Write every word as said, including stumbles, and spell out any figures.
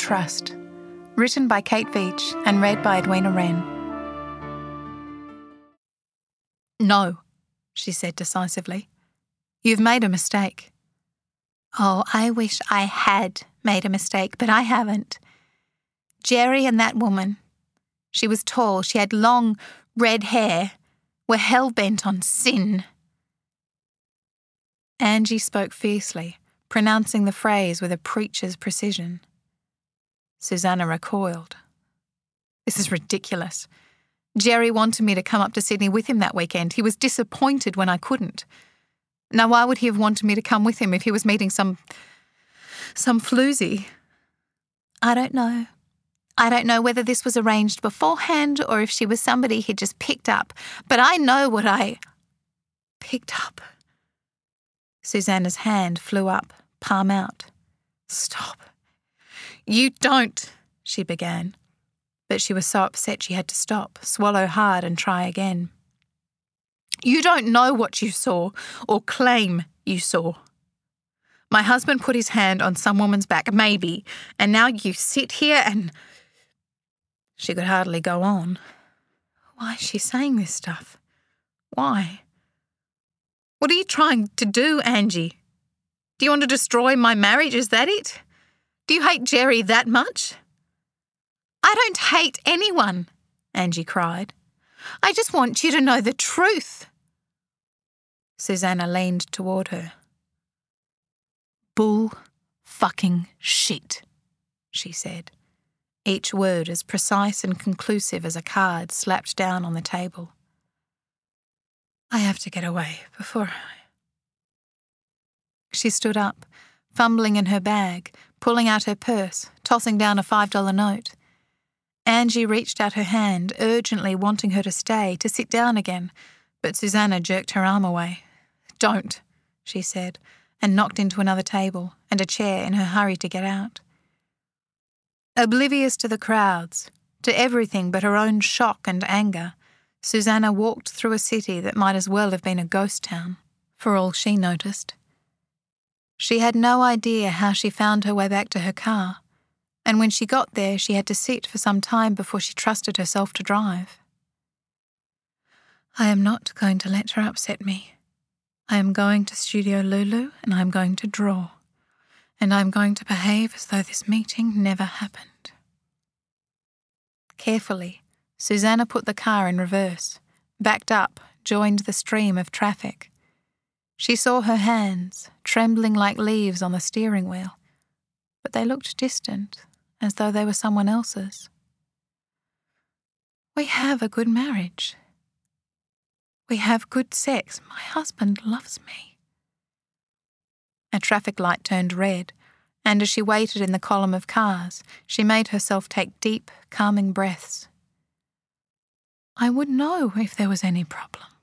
Trust. Written by Kate Veach and read by Edwina Wren. "No," she said decisively. "You've made a mistake." "Oh, I wish I had made a mistake, but I haven't. Jerry and that woman, she was tall, she had long, red hair, were hell-bent on sin." Angie spoke fiercely, pronouncing the phrase with a preacher's precision. Susanna recoiled. "This is ridiculous. Jerry wanted me to come up to Sydney with him that weekend. He was disappointed when I couldn't. Now, why would he have wanted me to come with him if he was meeting some... some floozy?" "I don't know. I don't know whether this was arranged beforehand or if she was somebody he'd just picked up, but I know what I... picked up." Susanna's hand flew up, palm out. "Stop. You don't," she began. But she was so upset she had to stop, swallow hard and try again. "You don't know what you saw, or claim you saw. My husband put his hand on some woman's back, maybe, and now you sit here and..." She could hardly go on. Why is she saying this stuff? Why? "What are you trying to do, Angie? Do you want to destroy my marriage? Is that it? Do you hate Jerry that much?" "I don't hate anyone," Angie cried. "I just want you to know the truth." Susanna leaned toward her. "Bull fucking shit," she said, each word as precise and conclusive as a card slapped down on the table. "I have to get away before I..." She stood up, fumbling in her bag, pulling out her purse, tossing down a five dollar note. Angie reached out her hand, urgently wanting her to stay, to sit down again, but Susanna jerked her arm away. "Don't," she said, and knocked into another table and a chair in her hurry to get out. Oblivious to the crowds, to everything but her own shock and anger, Susanna walked through a city that might as well have been a ghost town, for all she noticed. She had no idea how she found her way back to her car, and when she got there she had to sit for some time before she trusted herself to drive. "I am not going to let her upset me. I am going to Studio Lulu and I am going to draw, and I am going to behave as though this meeting never happened." Carefully, Susanna put the car in reverse, backed up, joined the stream of traffic. She saw her hands, trembling like leaves on the steering wheel, but they looked distant, as though they were someone else's. "We have a good marriage. We have good sex. My husband loves me." A traffic light turned red, and as she waited in the column of cars, she made herself take deep, calming breaths. "I would know if there was any problem."